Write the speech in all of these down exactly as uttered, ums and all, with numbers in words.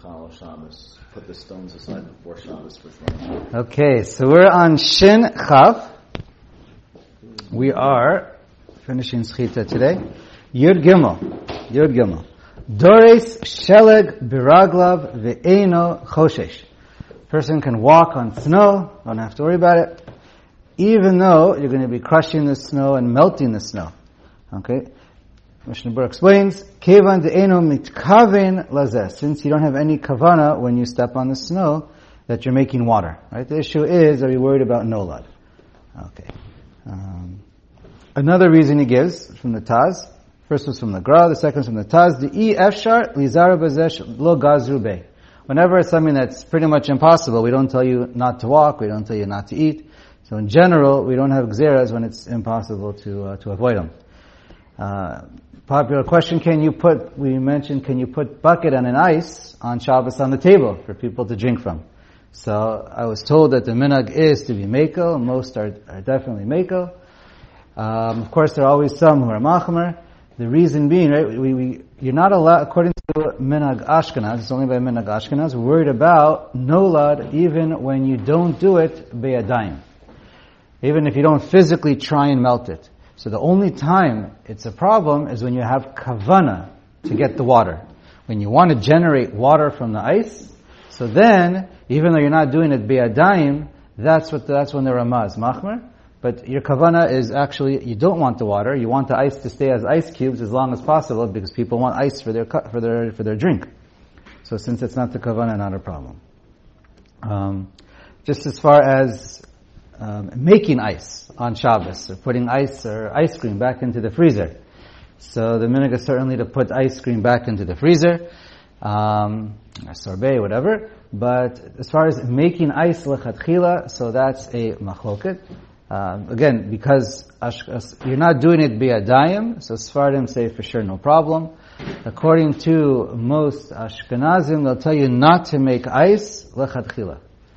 Chal Shabbos. Put the stones aside before Shabbos for throwing. Okay, so we're on Shin Chav. We are finishing Schita today. Yud Gimel. Yud Gimel. Dores Sheleg Biraglav Ve'eno Choshesh. Person can walk on snow, don't have to worry about it, even though you're going to be crushing the snow and melting the snow. Okay? Mishnah Berurah explains, Kevan de'eno mitkaven lazeh. Since you don't have any kavana when you step on the snow, that you're making water. Right? The issue is, are you worried about nolad? Okay. Um, another reason he gives from the Taz. First was from the Gra, the second was from the Taz. De'i efshar lizara bazesh lo gazru bey. Whenever it's something that's pretty much impossible, we don't tell you not to walk, we don't tell you not to eat. So in general, we don't have gzeras when it's impossible to uh, to avoid them. Uh, popular question, can you put, we mentioned, can you put bucket and an ice on Shabbos on the table for people to drink from? So I was told that the minhag is to be mekel, most are, are definitely mekel. Um, of course, there are always some who are machmer. The reason being, right, we, we, you're not allowed, according to minhag Ashkenaz, it's only by minhag Ashkenaz, we're worried about nolad even when you don't do it be'adayim. Even if you don't physically try and melt it. So the only time it's a problem is when you have kavana to get the water. When you want to generate water from the ice, so then, even though you're not doing it be'adayim, that's what, that's when the ramaz machmer. But your kavana is actually, you don't want the water, you want the ice to stay as ice cubes as long as possible because people want ice for their, for their, for their drink. So since it's not the kavana, not a problem. Um, just as far as um, making ice on Shabbos, or putting ice or ice cream back into the freezer. So the minhag is certainly to put ice cream back into the freezer, um, or sorbet, whatever. But as far as making ice lechatchila, so that's a machloket. Uh, again, because Ashk- you're not doing it bi'adayim, so Sfardim say for sure no problem. According to most Ashkenazim, they'll tell you not to make ice lechatchila.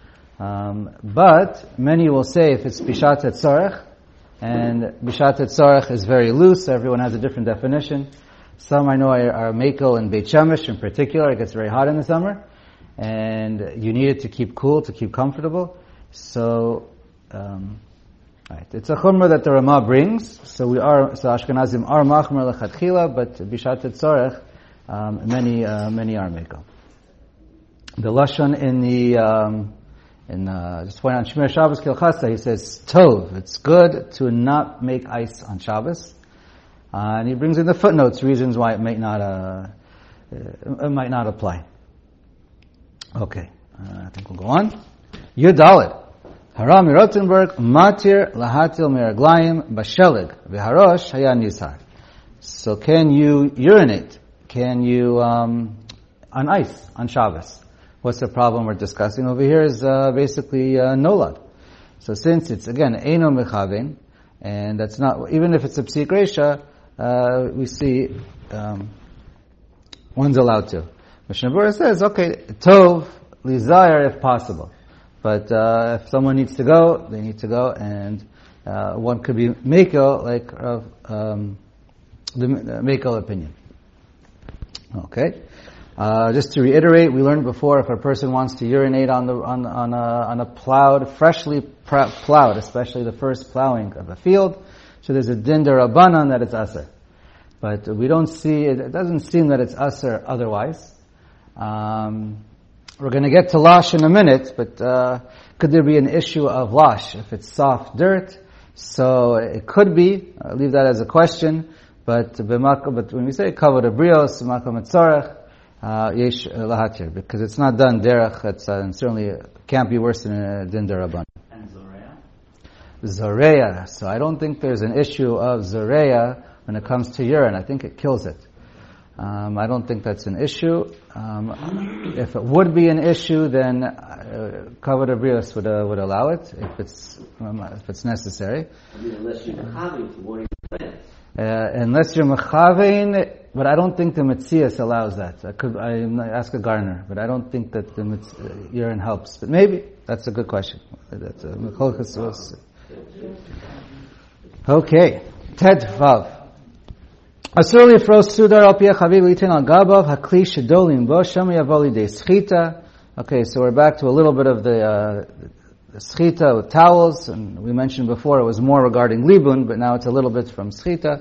Um, but many will say if it's bishat tzorech, and bishat tzorech is very loose, so everyone has a different definition. Some I know are, are mekel and Beit Shemesh in particular. It gets very hot in the summer, and you need it to keep cool, to keep comfortable. So, um, right, it's a chumrah that the Ramah brings. So we are, so Ashkenazim are machmer lechatchila, but bishat tzorech, um, many uh, many are mekel. The lashon in the um, In uh, just point on Shmir Shabbos Kilchasa, he says tov. It's good to not make ice on Shabbos, uh, and he brings in the footnotes reasons why it might not uh, it might not apply. Okay, uh, I think we'll go on. Yudalit Harami Rotenberg Matir Lahatil Miraglayim Bashelig V'Harosh Hayan Yisar. So can you urinate? Can you um, on ice on Shabbos? What's the problem we're discussing over here is uh, basically uh, nolad. So since it's, again, eino mechaven, and that's not, even if it's a psik reisha, uh, we see um, one's allowed to. Mishnah Berurah says, okay, tov, lizayar if possible. But uh, if someone needs to go, they need to go, and uh, one could be mekel, like uh, um, the mekel opinion. Okay. Uh, just to reiterate, we learned before if a person wants to urinate on the on on a, on a plowed, freshly plowed, especially the first plowing of a field, so there's a din derabanan that it's aser. But we don't see it. It doesn't seem that it's aser otherwise. Um, we're going to get to lash in a minute, but uh, could there be an issue of lash if it's soft dirt? So it could be. I'll leave that as a question. But but when we say kavod abrios, makom etzorech. Uh, yesh lahatir, because it's not done derech, it's, uh, and certainly can't be worse than a din deraban. And zoreya? Zoreya. So I don't think there's an issue of zoreya when it comes to urine. I think it kills it. Um, I don't think that's an issue. Um, if it would be an issue, then uh, kavod abrios would uh, would allow it if it's um, if it's necessary. I mean, unless you're having to water your plants. Uh, unless you're mechavein, but I don't think the Metzias allows that. I could I ask a gardener, but I don't think that the metz, uh, urine helps. But maybe that's a good question. That's a okay. Ted Vav. Asur lifros sudar al pi hachaviv litin al gabav hakli shedolim bo shema yavo lidei schita. Okay, so we're back to a little bit of the, uh, the schita with towels, and we mentioned before it was more regarding libun, but now it's a little bit from schita.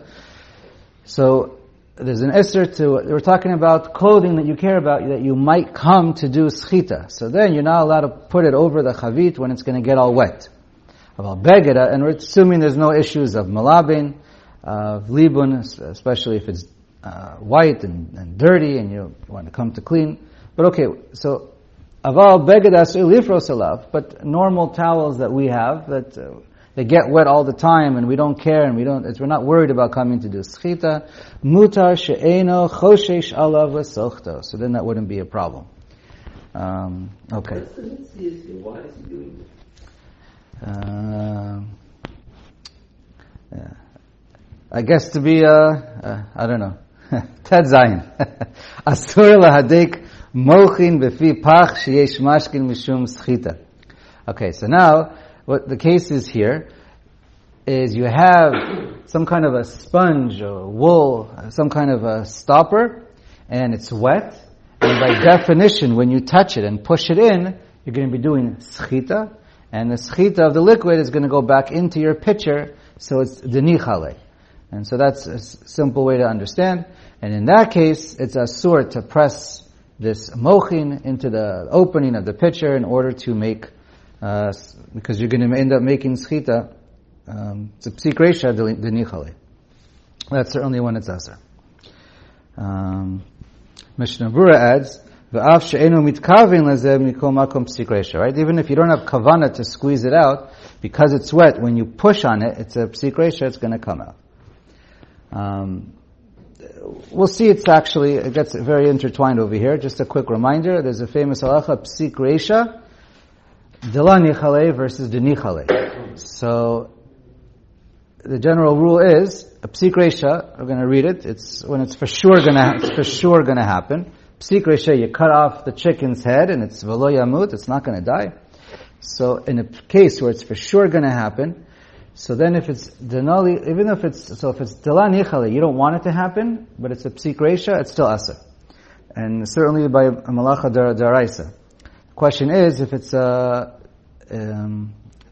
So there's an isser to, we're talking about clothing that you care about, that you might come to do schita. So then you're not allowed to put it over the chavit when it's going to get all wet. About begeda, and we're assuming there's no issues of malabin, of libun, especially if it's uh, white and, and dirty and you want to come to clean. But okay, so aval begeda asur lifros alav, but normal towels that we have that uh, they get wet all the time and we don't care and we don't, it's, we're not worried about coming to do schita. Mutar she'eno choshesh alav v'sochto. So then that wouldn't be a problem. Um, okay. What's the mitzvah? Why is he doing this? Uh, yeah. I guess to be, uh, uh I don't know. Ted Zayin. Asur lahadek mochin befi pach sheyesh mashkin mishum schita. Okay, so now, what the case is here is you have some kind of a sponge or wool, some kind of a stopper, and it's wet, and by definition, when you touch it and push it in, you're going to be doing schita, and the schita of the liquid is going to go back into your pitcher, so it's denichale. And so that's a simple way to understand. And in that case, it's asur to press this mochin into the opening of the pitcher in order to make, uh, because you're going to end up making schita, um, it's a psik reisha denichale. That's certainly when it's asur. Um, Mishnah Berurah adds, V'af she'enu mitkavin lazeh mikol makom psik reisha, right? Even if you don't have kavana to squeeze it out, because it's wet, when you push on it, it's a psik reisha, it's going to come out. Um, we'll see it's actually, it gets very intertwined over here. Just a quick reminder, there's a famous halacha, psik reisha, dela nichale versus denichale. So, the general rule is, a psik reisha, we're going to read it, it's when it's for sure going to, it's for sure going to happen. Psik reisha, you cut off the chicken's head and it's velo yamut, it's not going to die. So in a case where it's for sure going to happen, so then if it's denali, even if it's, so if it's dela nichale, you don't want it to happen, but it's a psik reisha, it's still asur. And certainly by a malacha daraisa. The question is, if it's a, um,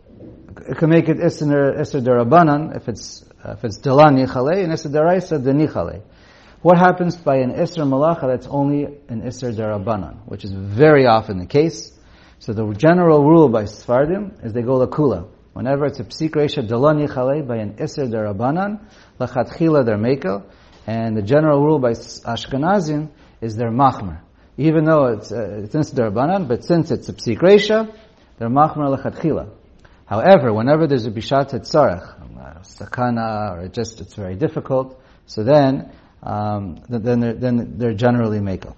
it can make it isser derabanan, if it's, uh, if it's dela nichale, and isser daraisa denichale. What happens by an isser malacha that's only an isser derabanan, which is very often the case. So the general rule by Sfardim is they go lakula. Whenever it's a psik reisha dela nichale by an isser derabanan, lachatchila they're mekel, and the general rule by Ashkenazim is they're machmer. Even though it's uh, it's isser derabanan, but since it's a psik reisha, they're machmer lachatchila. However, whenever there's a bishat tzarech, sakana, or just it's very difficult, so then um, then they're, then they're generally mekel.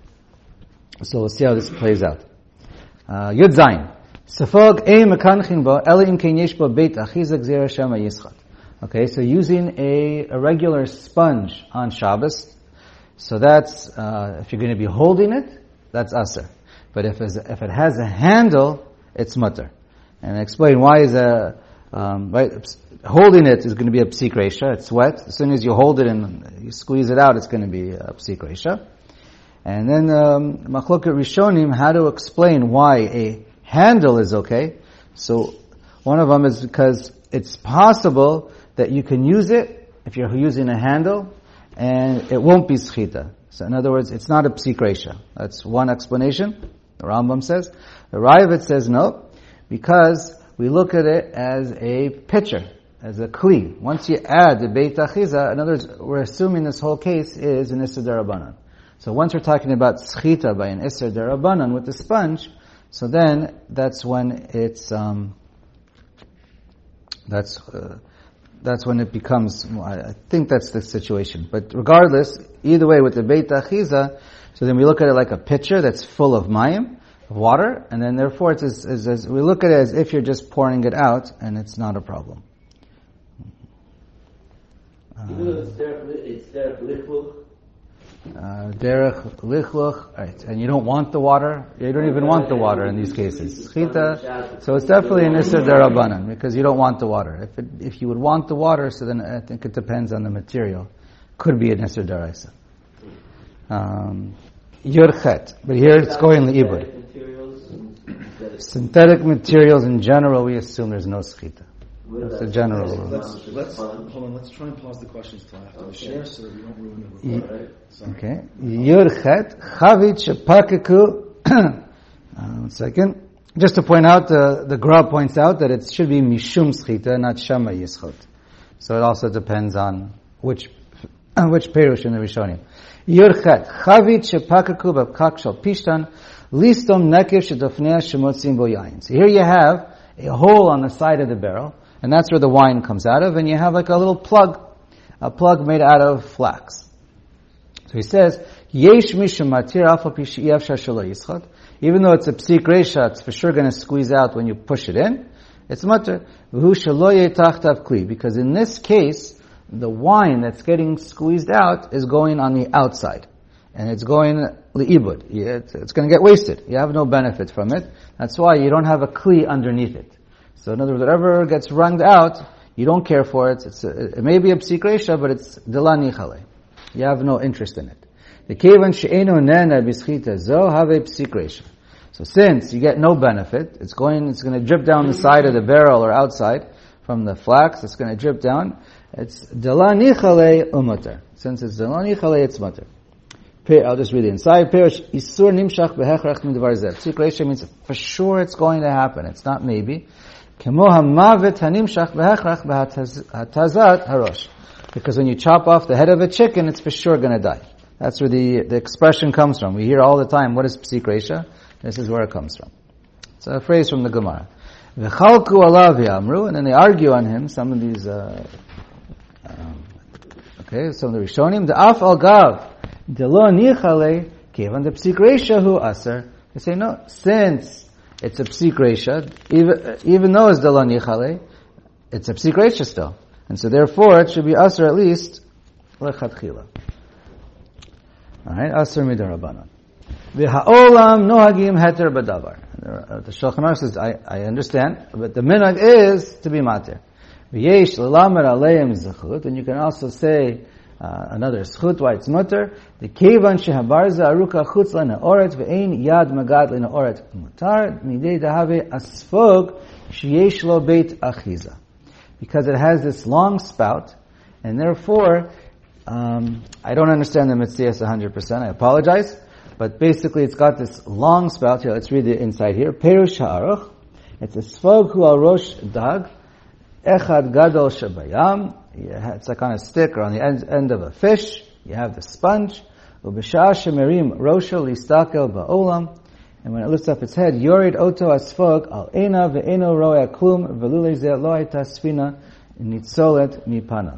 So we'll see how this plays out. Uh, Yud Zayin. Safog ei mekanchin bo, ele im ken yesh bo beit achizak zera shema yischat. Okay, so using a, a regular sponge on Shabbos, so that's, uh, if you're going to be holding it, that's asur. But if, it's, if it has a handle, it's mutter. And I explain why is a, um, right, holding it is going to be a psik reisha, it's wet. As soon as you hold it and you squeeze it out, it's going to be a psik reisha. And then, um, Machloket Rishonim, how to explain why a handle is okay. So, one of them is because it's possible that you can use it if you're using a handle, and it won't be schita. So, in other words, it's not a psik reisha. That's one explanation. The Rambam says. The Raavad says no, because we look at it as a pitcher, as a kli. Once you add the beit achiza, in other words, we're assuming this whole case is an isser derabanan. So once we're talking about schita by an isser derabanan with the sponge, so then that's when it's um, that's uh, that's when it becomes. I think that's the situation. But regardless, either way, with the beit achiza, so then we look at it like a pitcher that's full of mayim, of water, and then therefore it's as, as, as we look at it as if you're just pouring it out, and it's not a problem. Even though it's derech, it's derech lichluch. Uh, derech lichluch, right? And you don't want the water. You don't even want the water in these cases. Chita. So it's definitely an isser derabanan because you don't want the water. If it, if you would want the water, so then I think it depends on the material. could be an Isser Daraisa. Um, Yurchet, but here it's going Le'ibud. Materials and synthetic- Synthetic materials in general, we assume there's no schita. That's a general rule. Let's, let's, hold on, let's try and pause the questions till after the Okay. share so that we don't ruin the Ye- report. Sorry. Okay. Yurchet, Chavit Shepakeku. Uh, one second. Just to point out, uh, the Gra points out that it should be Mishum Schita, not Shama Yischot. So it also depends on which which Perush in the Rishonim. Yurchet, Chavit Shepakeku B'Pkak Shal Pishtan, Listom Nekev Shedofnea Shemotzim Bo Yain. So here you have a hole on the side of the barrel, and that's where the wine comes out of, and you have like a little plug, a plug made out of flax. So he says, Yesh Mishum Matir Alpha Pish Yevsha Shelo Yischot. Even though it's a psik resha, it's for sure going to squeeze out when you push it in. It's mutter. Because in this case, the wine that's getting squeezed out is going on the outside. And it's going li'ibud. It's going to get wasted. You have no benefit from it. That's why you don't have a kli underneath it. So in other words, whatever gets wrung out, you don't care for it. It's a, it may be a psik resha, but it's delani chale. You have no interest in it. The kevan she'eno nena b'schita zo have psik resha. So since you get no benefit, it's going, it's going to drip down the side of the barrel or outside from the flax. It's going to drip down. It's delani chale umater. Since it's delani chale, it's mutter. I'll just read it inside. Perish isur nimshach behechrach midvar zeh. Psik resha means for sure it's going to happen. It's not maybe. Kemo hamavet hanimshach behechrach behatazat harosh. Because when you chop off the head of a chicken, it's for sure going to die. That's where the, the expression comes from. We hear all the time, what is psik resha? This is where it comes from. It's a phrase from the Gemara. V'chalku alav yamru, and then they argue on him, some of these, uh, um, okay, some of the Rishonim, the af al gav, de lo nichale, kevan de psik resha hu aser. They say, no, since it's a psik resha, even, even though it's de lo nichale, it's a psik resha still. And so therefore, it should be aser at least, lechatchila. Alright, aser midarabanan. V'ha'olam nohagim heter b'davar. The Shulchan Aruch says, I, I understand, but the minhag is to be matir. V'yesh l'lamer aleim zechut, and you can also say uh, another zechut why it's mutter. The kevan shehabarza aruka chutz le'na'oret v'ein yad magad le'na'oret mutar midei dahave asfog sheyesh lo beit achiza. Because it has this long spout, and therefore, um, I don't understand the Metzias one hundred percent, I apologize. But basically, it's got this long spout here. Let's read it inside here. Perush ha'aruch. It's a svog hu al rosh dag. Echad gadol shabayam. It's like on a stick or on the end, end of a fish. You have the sponge. Ubishah shemerim rosho listakel ba'olam. And when it lifts up its head, yorid oto asfog al ena ve'eno roya klum velule ze lo hayta sfina nitzolet mipanav.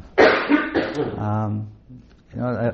Um, you know, I,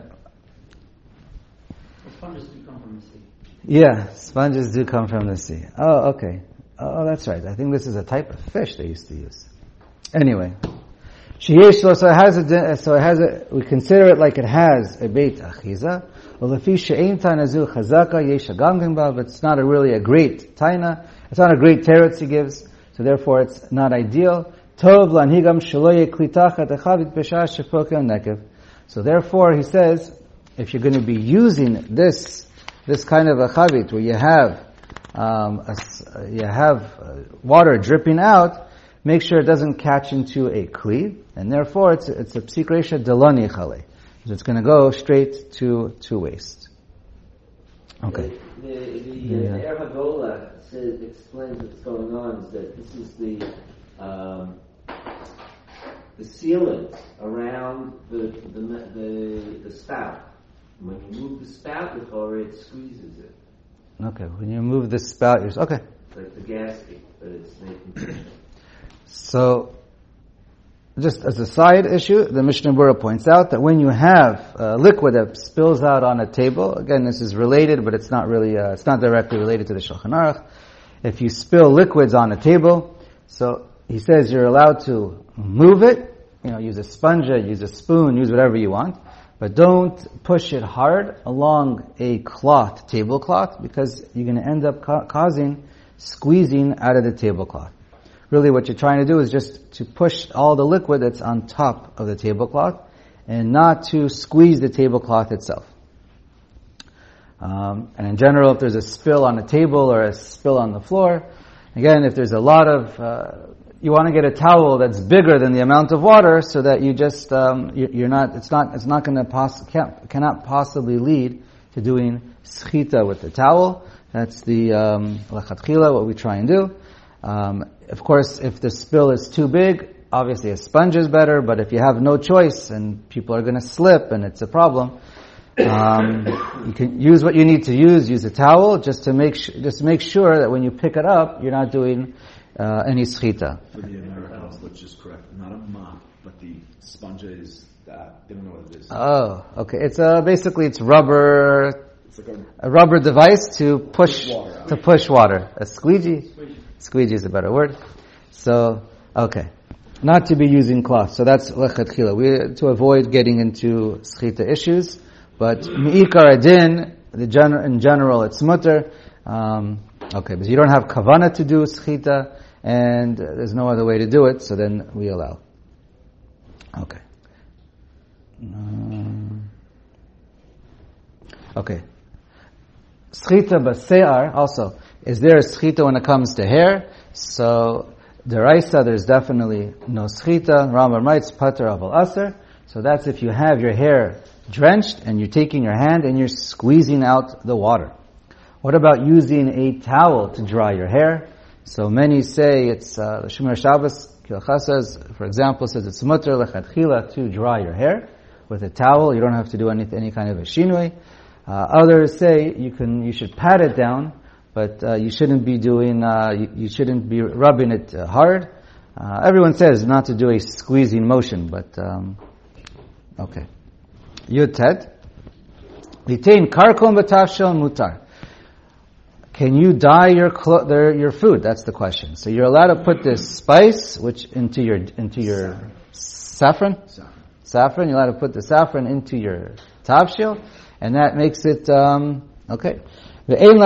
Sponges do come from the sea. Yeah, sponges do come from the sea. Oh, okay. Oh, that's right. I think this is a type of fish they used to use. Anyway, sheyesh lo, so it has a, so it has a, we consider it like it has a beit achiza. Ulefi she'ein tanazu chazaka yesh agam ba, but it's not a really a great taina. It's not a great teretz he gives, so therefore it's not ideal. Tov lanhigam shelo yeklitachat echavit b'shah shepokel nekev. So therefore he says, if you're going to be using this, this kind of a chavit where you have, um, a, you have uh, water dripping out, make sure it doesn't catch into a kli, and therefore it's, it's a psik resha delani chale. So it's going to go straight to, to waste. Okay. The, the, the Yeah. uh, Er Hagola says, explains what's going on, is that this is the, um, the sealant around the, the, the, the spout. When you move the spout with or it squeezes it. Okay, when you move the spout, you're, okay. Like the gasket, but it's making. So, just as a side issue, the Mishnah Berurah points out that when you have uh, liquid that spills out on a table, again, this is related, but it's not really, uh, it's not directly related to the Shulchan Aruch. If you spill liquids on a table, so he says you're allowed to move it, you know, use a sponge, use a spoon, use whatever you want. But don't push it hard along a cloth, tablecloth, because you're going to end up ca- causing squeezing out of the tablecloth. Really what you're trying to do is just to push all the liquid that's on top of the tablecloth and not to squeeze the tablecloth itself. Um, and in general, if there's a spill on the table or a spill on the floor, again, if there's a lot of, uh, you want to get a towel that's bigger than the amount of water, so that you just um, you, you're not. It's not. It's not going to poss- can't, cannot possibly lead to doing schita with the towel. That's the lechatchila, um, what we try and do. Um, of course, if the spill is too big, obviously a sponge is better. But if you have no choice and people are going to slip and it's a problem, um, you can use what you need to use. Use a towel just to make sh- just make sure that when you pick it up, you're not doing uh, any schita. For the Americans, let's just correct, not a mop, but the sponge is that. They don't know what it is. Oh, okay. It's uh, basically it's rubber. It's like a, A rubber device to push, Push water. to push water. A squeegee? Squeegee is a better word. So, okay. Not to be using cloth. So that's lechatchila. We, to avoid getting into schita issues. But mi'ikar adin, the gen- in general it's mutter. Um, okay, but you don't have kavana to do schita, and uh, there's no other way to do it, so then we allow. Okay. Um, okay. Schita b'se'ar, also, is there a schita when it comes to hair? So, deraisa, there's definitely no schita. Rambam writes, pater aval aser. So that's if you have your hair drenched and you're taking your hand and you're squeezing out the water. What about using a towel to dry your hair? So many say it's, uh, the Shomer Shabbos, Kilcha says, for example, says it's mutter lechatchila to dry your hair with a towel. You don't have to do any, any kind of a shinui. Uh, others say you can, you should pat it down, but uh, you shouldn't be doing, uh, you, you shouldn't be rubbing it uh, hard. Uh, everyone says not to do a squeezing motion, but um, okay. Yud Tet. Litain karkom b'tafshel mutar. Can you dye your clo- their, your food? That's the question. So you're allowed to put this spice, which into your into your saffron. Saffron. Saffron. You're allowed to put the saffron into your tafshel. And that makes it, um, okay. Even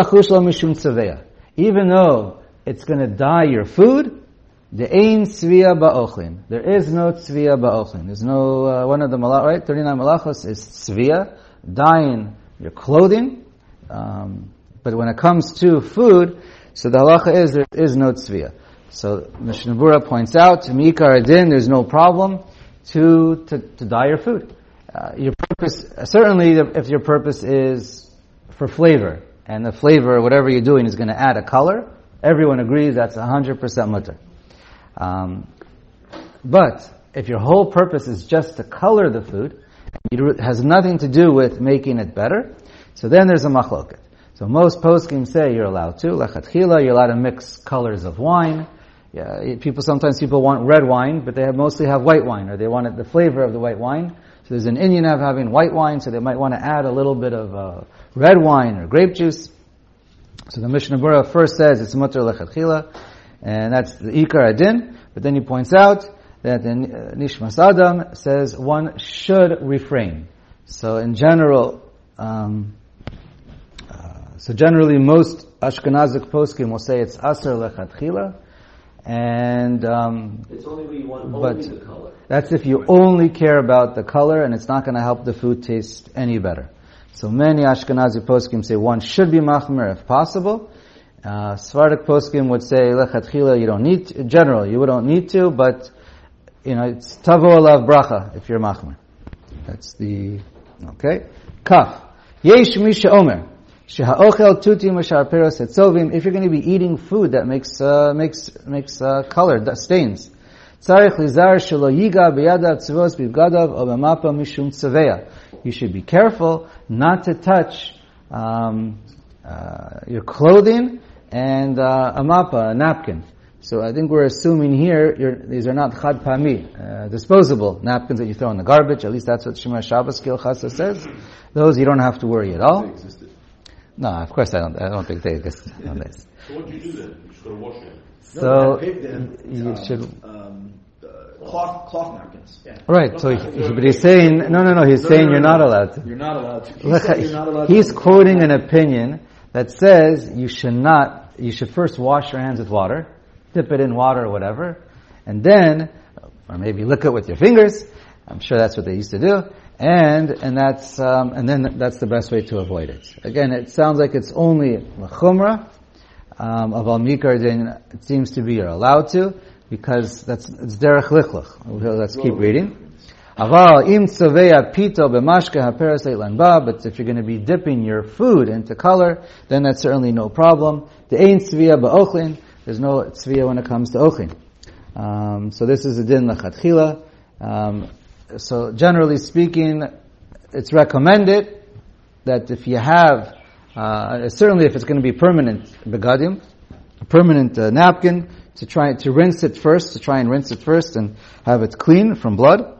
though it's going to dye your food, the ein tzviya ba'ochlin. There is no tzviya ba'ochlin. There's no, uh, one of the malach, right? thirty-nine malachos is tzviya, dyeing your clothing. Um, but when it comes to food, so the halacha is there is no tzviya. So Mishnah Berurah points out, mi'ikar adin, there's no problem to, to, to dye your food. Uh, your purpose, certainly if your purpose is for flavor, and the flavor, whatever you're doing, is going to add a color, everyone agrees that's one hundred percent mutter. Um, but if your whole purpose is just to color the food, it has nothing to do with making it better, so then there's a machloket. So most poskim say you're allowed to, lechatchila, you're allowed to mix colors of wine. Yeah, people, sometimes people want red wine, but they have, mostly have white wine, or they want it, the flavor of the white wine. So there's an Indian of having white wine, so they might want to add a little bit of uh, red wine or grape juice. So the Mishnah Berurah first says it's mutter lechatchila, and that's the ikar adin. But then he points out that the uh, Nishmas Adam says one should refrain. So in general, um, uh, so generally most Ashkenazic poskim will say it's aser lechatchila. And um, it's only when you want but only the color. That's if you only care about the color, and it's not going to help the food taste any better. So many Ashkenazi poskim say one should be machmer if possible. Uh, Sephardic poskim would say lechatchila you don't need to, in general you don't need to, but you know it's tavo alav bracha if you're machmer. That's the okay. Kaf yesh misha omer. If you're going to be eating food that makes uh, makes makes uh, color that stains, you should be careful not to touch um, uh, your clothing and uh, a mappa, a napkin. So I think we're assuming here you're, these are not chad pami, uh, disposable napkins that you throw in the garbage. At least that's what Shomer Shabbos Kilchasa says. Those you don't have to worry at all. No, of course I don't. I don't think they exist nowadays. So what do you do then? You just got to wash it. So Then, you um, should. Um, uh, cloth, cloth napkins. Yeah. Right. So, he, but he's saying no, no, no. He's No, saying no, no, you're no. not allowed to. You're not allowed to. He Look, said you're not allowed he's to. quoting an opinion that says you should not. You should first wash your hands with water, dip it in water or whatever, and then, or maybe lick it with your fingers, I'm sure that's what they used to do. And, and that's, um, and then that's the best way to avoid it. Again, it sounds like it's only l'chumra, um, of al mikar din, it seems to be you're allowed to, because that's, it's derech lichluch. Let's keep reading. Aval im tzaveya pito b'mashke haperes eitlan ba, but if you're going to be dipping your food into color, then that's certainly no problem. The ein tzviya ba'ochlin, there's no tzviya when it comes to ochlin. Um, so this is a din l'chatchila. Um, so generally speaking, it's recommended that if you have, uh, certainly if it's going to be permanent begadim, a permanent uh, napkin, to try to rinse it first, to try and rinse it first and have it clean from blood.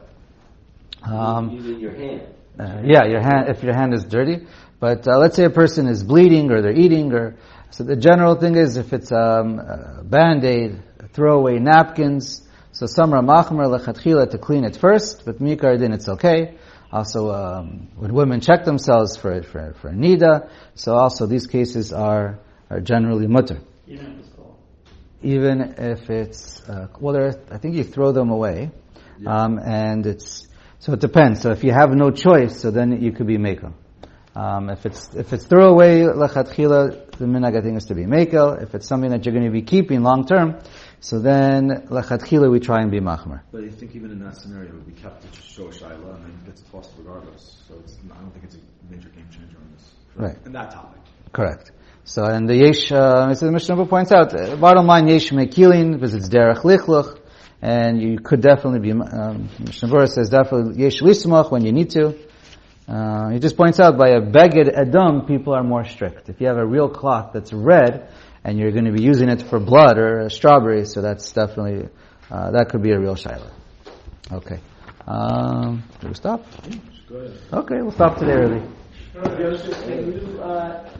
Um, Using your hand. Uh, yeah, your hand, if your hand is dirty. But uh, let's say a person is bleeding or they're eating, or so the general thing is if it's um, a Band-Aid, throwaway napkins, so some are machmer lechatchila to clean it first, but mikar din it's okay. Also, um, when women check themselves for for for nida, so also these cases are are generally mutter. Even if it's cold. Even if it's uh, well, there, I think you throw them away, Yeah. um, and it's. So it depends. So if you have no choice, so then you could be mekel. Um, if it's if it's throwaway lechatchila, the minhag I think is to be mekel. If it's something that you're going to be keeping long term, so then lechatchila we try and be machmer. But I think even in that scenario, we kept it to show shaila, and then it gets tossed regardless. So it's, I don't think it's a major game changer on this. Right. In that topic. Correct. So and the yesh, uh, as the Mishnah points out, uh, bottom line yesh mekilin because it's derech lichluch. And you could definitely be, um, Mishnah Berurah says definitely yesh lismach when you need to. Uh, he just points out by a beged edom, people are more strict. If you have a real cloth that's red, and you're going to be using it for blood or strawberries, so that's definitely, uh, that could be a real shaila. Okay. Um, do we stop? Go ahead. Okay, we'll stop today early. Joseph, can you, uh,